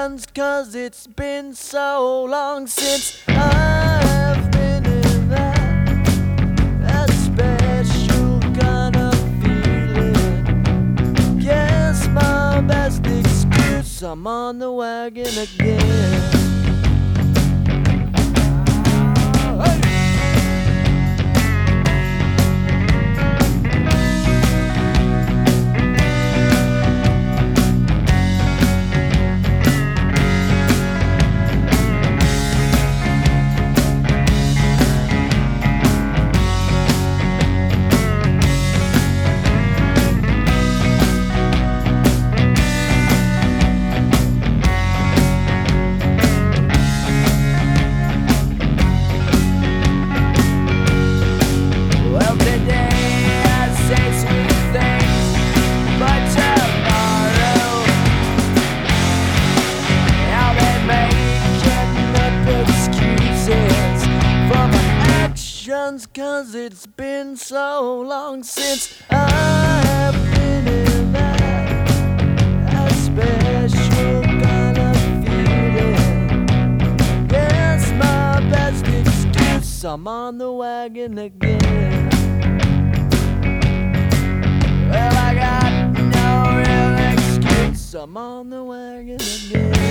actions, 'cause it's been so long since I've been in that special kind of feeling. Guess my best excuse, I'm on the wagon again. Actions, 'cause it's been so long since I've been in that special kind of feeling. Guess my best excuse, I'm on the wagon again. Well, I got no real excuse, I'm on the wagon again.